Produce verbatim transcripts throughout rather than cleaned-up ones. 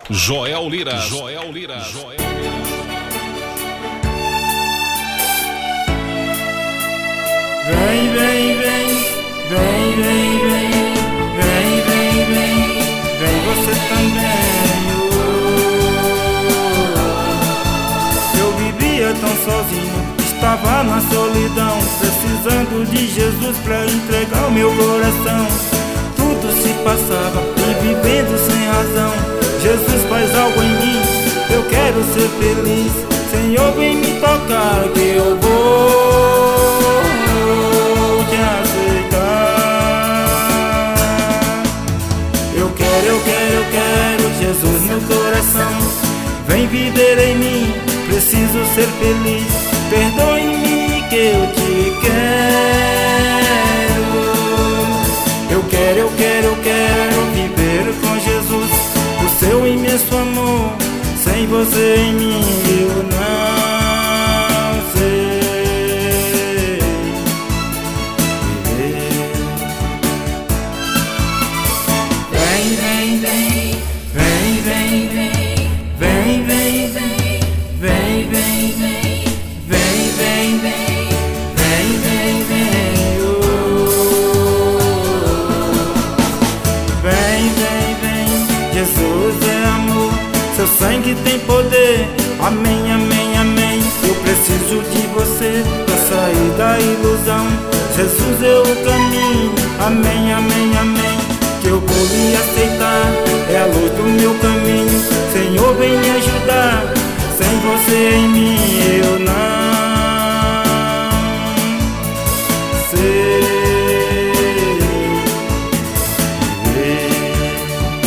Joel Lira, Joel Lira, Joel Lira. Vem, vem, vem, vem, vem, vem, vem, vem, vem, vem você também. Oh, eu vivia tão sozinho, estava na solidão, precisando de Jesus pra entregar o meu coração. Tudo se passava e vivendo sem razão. Jesus faz algo em mim, eu quero ser feliz. Senhor, vem me tocar que eu vou te aceitar. Eu quero, eu quero, eu quero Jesus no coração. Vem viver em mim, preciso ser feliz. Perdoe-me que eu te quero. Eu quero, eu quero, eu quero viver com Jesus. O seu imenso amor, sem você em mim eu não sei viver. Vem, vem, vem, vem, vem, vem, vem, vem, vem, vem, vem, vem, vem, vem, vem, vem, oh. Vem, vem, vem, Jesus é amor, seu sangue tem poder. Amém, amém, amém. Eu preciso de você pra sair da ilusão. Jesus é o caminho. Amém, amém, amém. Que eu vou me aceitar, é a luz do meu caminho. Senhor, vem me ajudar. Sem você em mim eu não sei viver.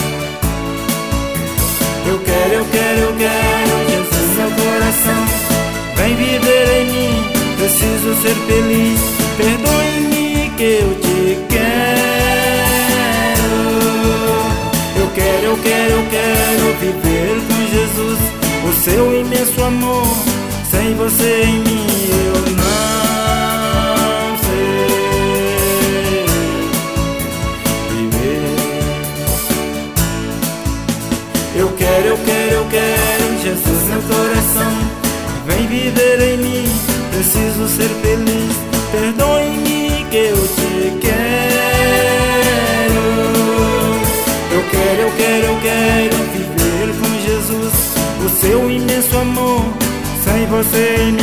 Eu quero, eu quero, eu quero Jesus no coração. Vem viver em mim, preciso ser feliz. Perdoe-me que eu te quero. Eu quero, eu quero, eu quero viver com Jesus. O seu imenso amor, sem você em mim eu não sei viver. Eu quero, eu quero, eu quero Jesus no coração. Vem viver em mim, preciso ser feliz. Perdoe-me que eu te quero. Eu quero, eu quero, eu quero viver com Jesus. O seu imenso amor, sem você em mim